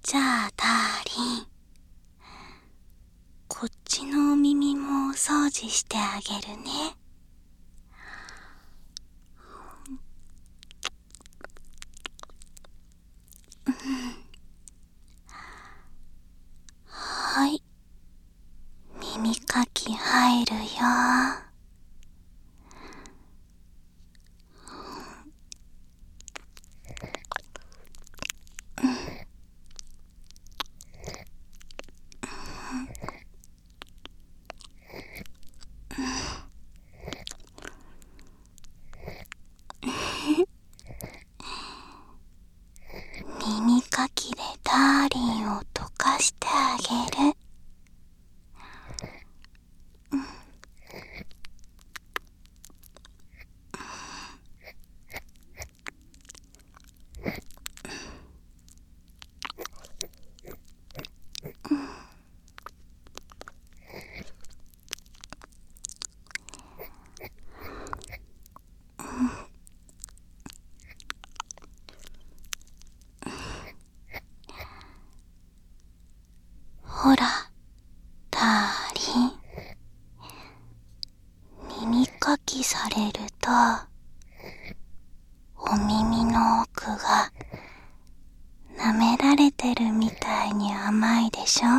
じゃあダーリン、こっちのお耳もお掃除してあげるね。はい、耳かき入るよ。耳かきでダーリンを溶かしてあげる。ほら、ダーリン、耳かきされるとお耳の奥が舐められてるみたいに甘いでしょ。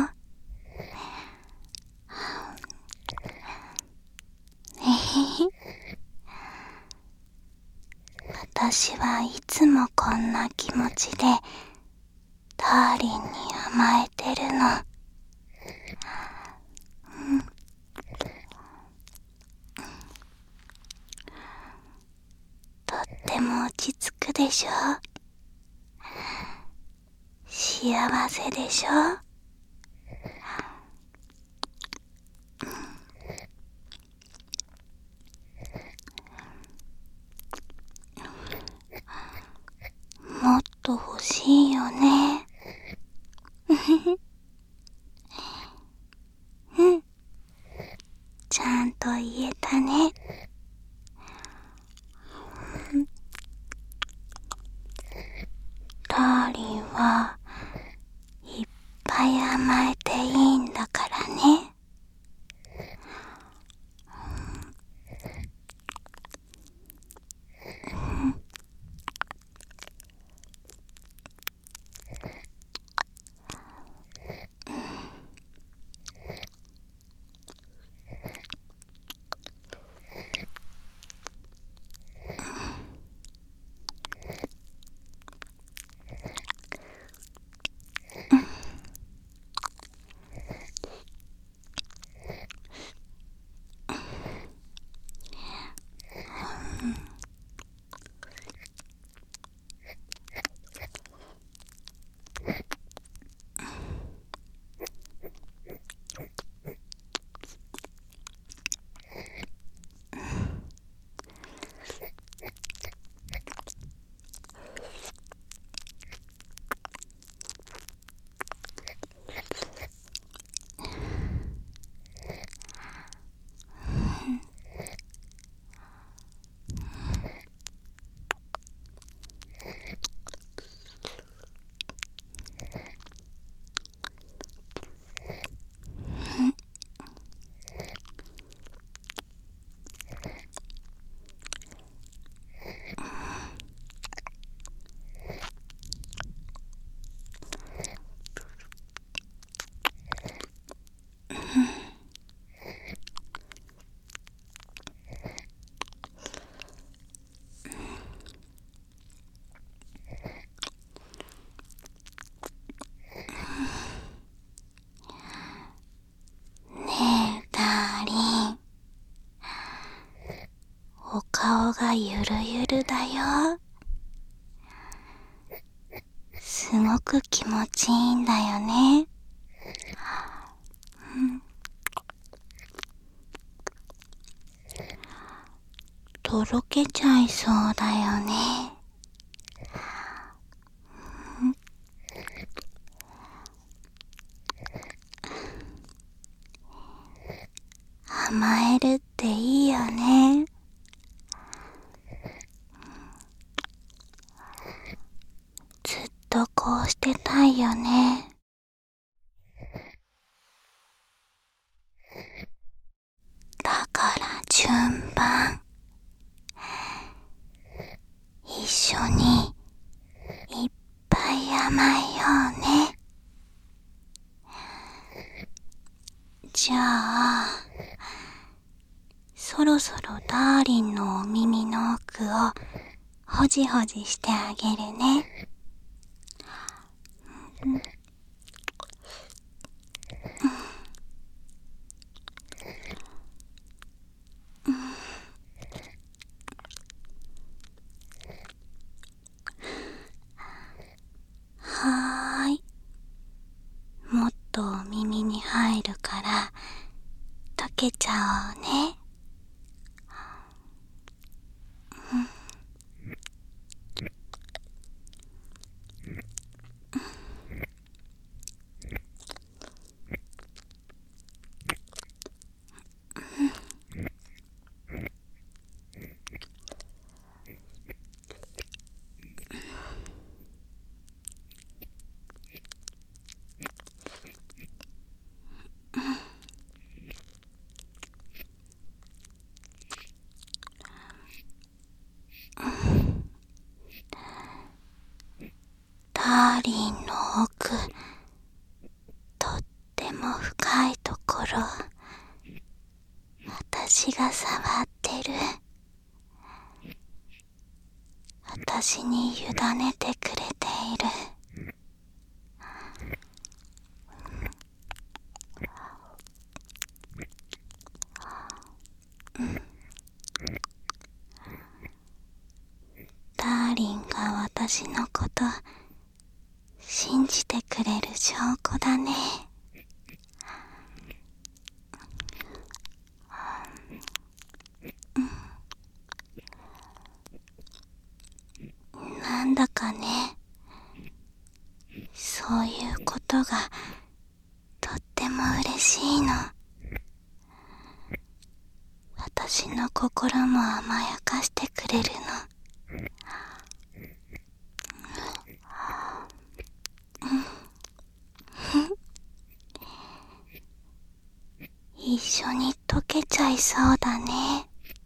私はいつもこんな気持ちでダーリンに甘えてるの。とっても落ち着くでしょ。幸せでしょ。もっと欲しいよね。うん、ちゃんと言えたね。ダーリンはいっぱい甘えていいんだからね。ねえダーリン、お顔がゆるゆるだよ。すごく気持ちいいんだよね。とろけちゃいそうだよね。甘えるっていいよね。ずっとこうしてたいよね。 順番一緒にいっぱい甘えようね。じゃあそろそろダーリンのお耳の奥をほじほじしてあげるね。はーい。もっとお耳に入るから溶けちゃおうね。ダーリンの奥、とっても深いところ、私が触ってる。私に委ねてくれている。ダーリンが私のこと信じてくれる証拠だね。なんだかね、そういうことがとっても嬉しいの。私の心も甘やかしてくれるの。一緒に溶けちゃいそうだね。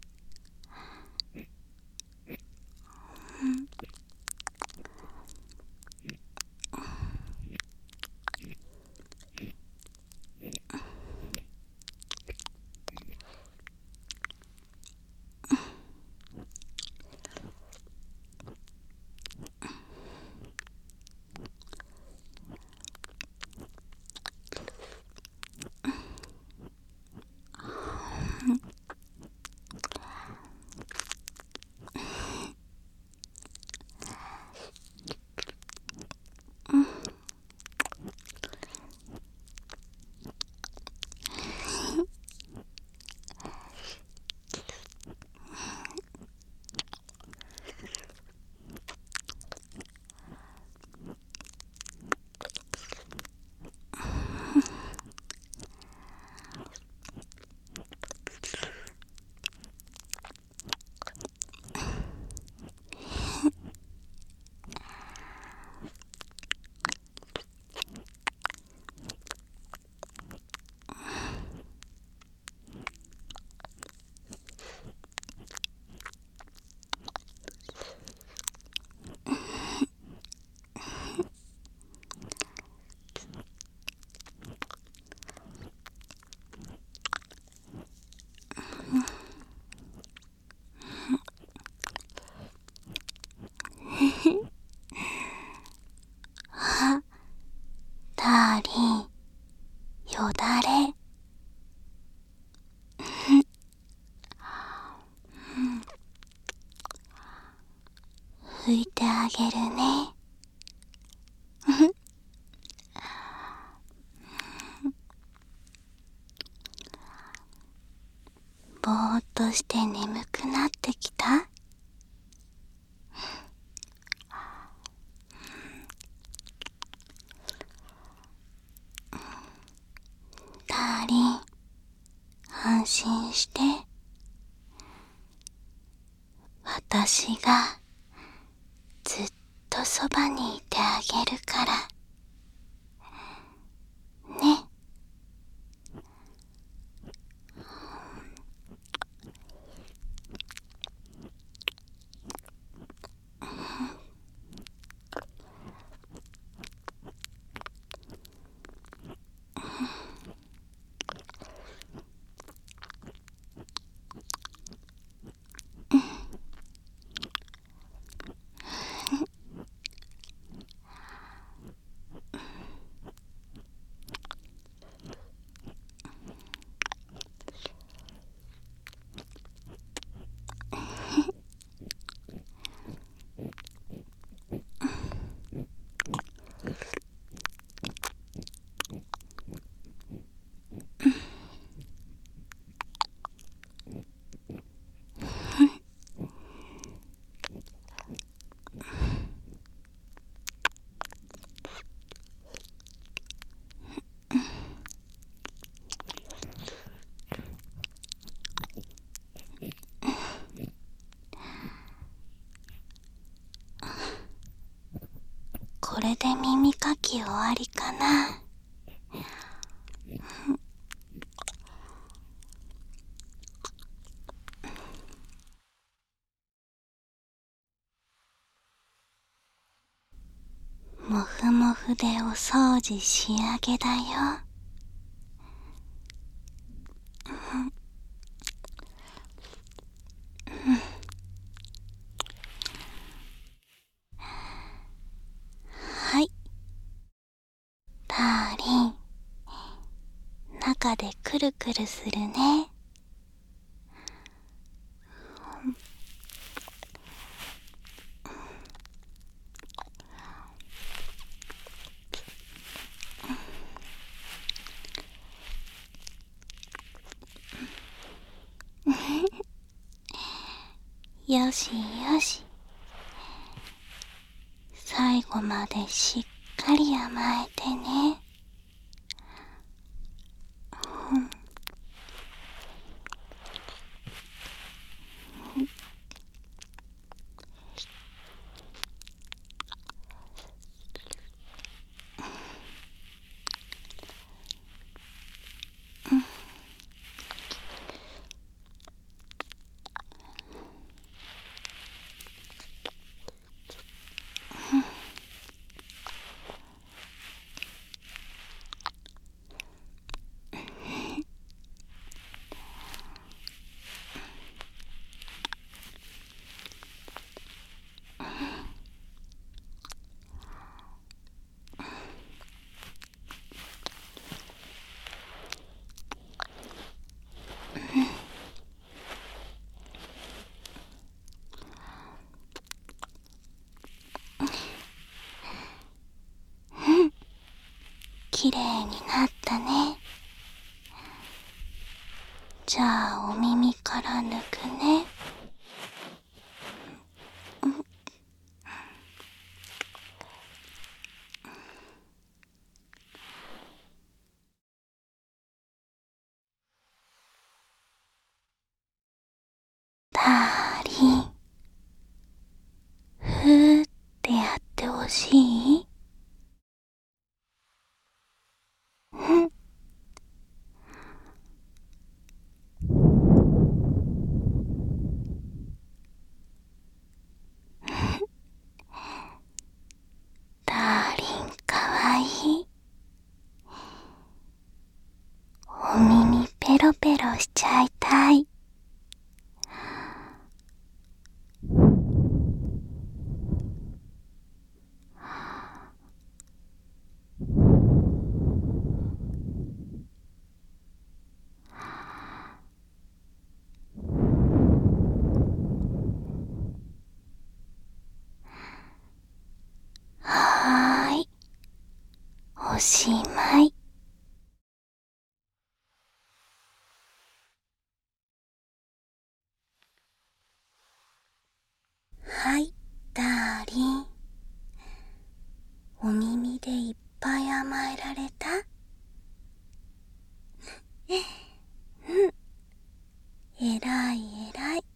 あ、ダーリン、よだれ。拭いてあげるね。ぼーっとして眠くなってきた？ダーリン、安心して。私がずっとそばにいてあげるからね。 で耳かき終わりかな。もふもふでお掃除仕上げだよ。はい。ダーリン、中でくるくるするね。よしよし。最後までしっかり甘えてね。きれいになったね。じゃあお耳から抜くね。ダーリン、ふーってやってほしい？ダーリンかわいい。お耳ペロペロしちゃいたい。はーい、おしまい。はい、ダーリン。お耳でいっぱい甘えられた？えらいえらい。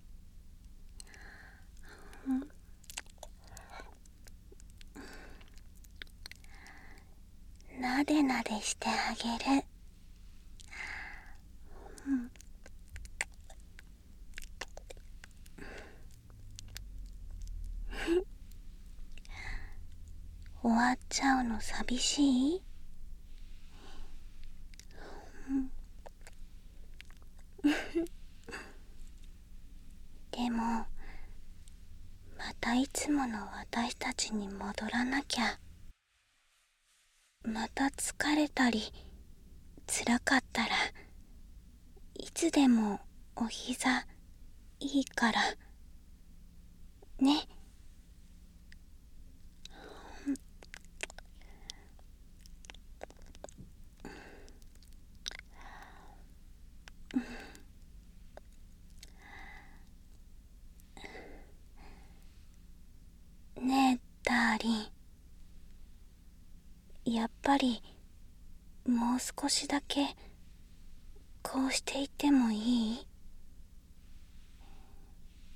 なでなでしてあげる。終わっちゃうの寂しい？でも、またいつもの私たちに戻らなきゃ。また疲れたり辛かったらいつでもお膝いいからね。ねえダーリン、やっぱりもう少しだけこうしていてもいい？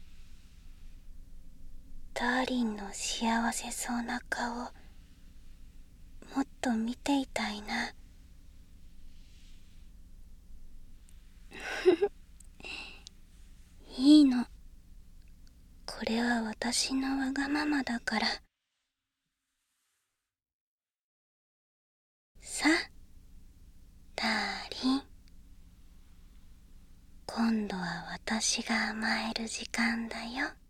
ダーリンの幸せそうな顔もっと見ていたいな。いいの。これは私のわがままだから。さあ、ダーリン。今度は私が甘える時間だよ。